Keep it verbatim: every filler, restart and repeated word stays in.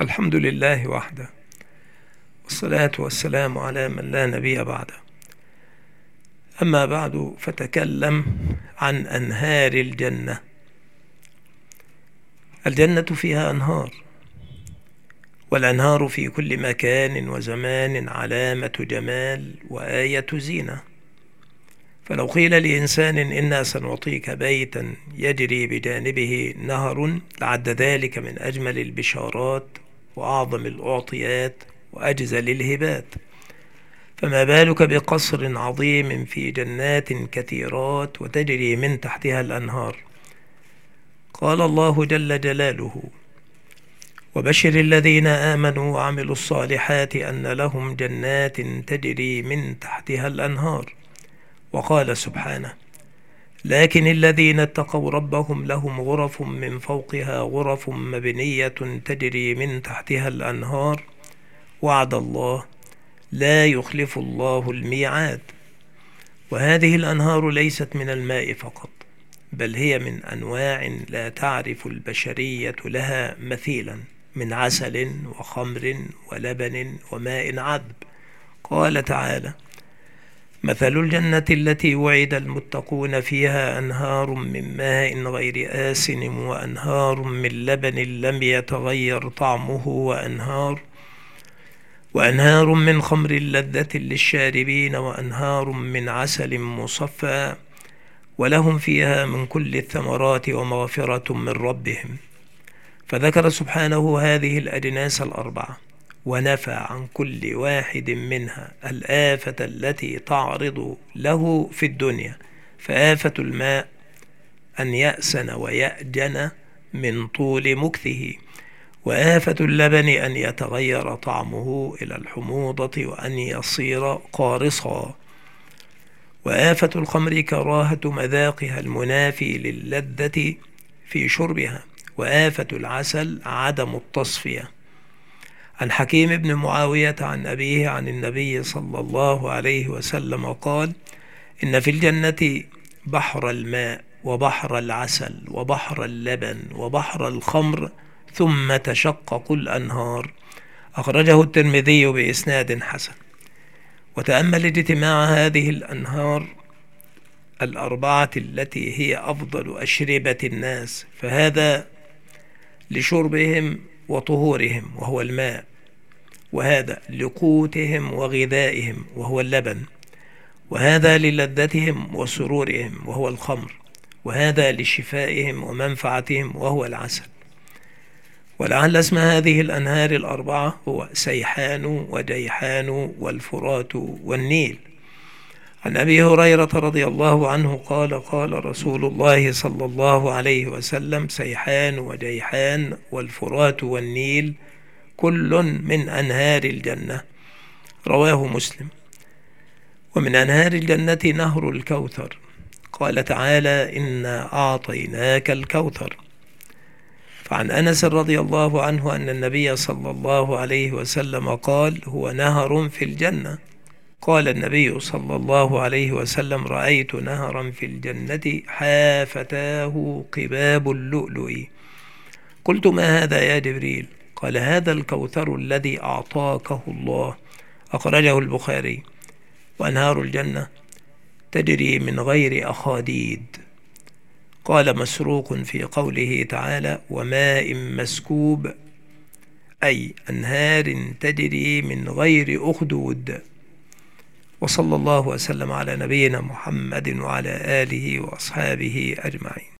الحمد لله وحده، والصلاة والسلام على من لا نبي بعده. أما بعد، فتكلم عن أنهار الجنة. الجنة فيها أنهار، والأنهار في كل مكان وزمان علامة جمال وآية زينة. فلو قيل لإنسان إنا سنعطيك بيتا يجري بجانبه نهر لعد ذلك من أجمل البشارات وأعظم الأعطيات وأجزل الهبات، فما بالك بقصر عظيم في جنات كثيرات وتجري من تحتها الأنهار. قال الله جل جلاله: وبشر الذين آمنوا وعملوا الصالحات أن لهم جنات تجري من تحتها الأنهار. وقال سبحانه: لكن الذين اتقوا ربهم لهم غرف من فوقها غرف مبنية تجري من تحتها الأنهار، وعد الله لا يخلف الله الميعاد. وهذه الأنهار ليست من الماء فقط، بل هي من أنواع لا تعرف البشرية لها مثيلا، من عسل وخمر ولبن وماء عذب. قال تعالى: مثل الجنة التي وعد المتقون فيها أنهار من ماء غير آسن وأنهار من لبن لم يتغير طعمه وأنهار وأنهار من خمر لذة للشاربين وأنهار من عسل مصفى، ولهم فيها من كل الثمرات ومغفرة من ربهم. فذكر سبحانه هذه الأجناس الأربعة، ونفى عن كل واحد منها الآفة التي تعرض له في الدنيا، فآفة الماء أن يأسن ويأجن من طول مكثه، وآفة اللبن أن يتغير طعمه إلى الحموضة وأن يصير قارصا، وآفة الخمر كراهة مذاقها المنافي للذة في شربها، وآفة العسل عدم التصفية. عن حكيم بن معاوية عن أبيه عن النبي صلى الله عليه وسلم قال: إن في الجنة بحر الماء وبحر العسل وبحر اللبن وبحر الخمر ثم تشقق الأنهار. أخرجه الترمذي بإسناد حسن. وتأمل اجتماع هذه الأنهار الأربعة التي هي أفضل أشربة الناس، فهذا لشربهم وطهورهم وهو الماء، وهذا لقوتهم وغذائهم وهو اللبن، وهذا للذتهم وسرورهم وهو الخمر، وهذا لشفائهم ومنفعتهم وهو العسل. ولعل اسم هذه الأنهار الأربعة هو سيحان وجيحان والفرات والنيل. عن أبي هريرة رضي الله عنه قال: قال رسول الله صلى الله عليه وسلم: سيحان وجيحان والفرات والنيل كل من أنهار الجنة. رواه مسلم. ومن أنهار الجنة نهر الكوثر. قال تعالى: إنا أعطيناك الكوثر. فعن أنس رضي الله عنه أن النبي صلى الله عليه وسلم قال: هو نهر في الجنة. قال النبي صلى الله عليه وسلم: رأيت نهرا في الجنة حافتاه قباب اللؤلؤ. قلت: ما هذا يا جبريل؟ قال: هذا الكوثر الذي أعطاكه الله. أخرجه البخاري. وأنهار الجنة تجري من غير أخاديد. قال مسروق في قوله تعالى: وماء مسكوب، أي أنهار تجري من غير أخدود. وصلى الله وسلم على نبينا محمد وعلى آله وأصحابه أجمعين.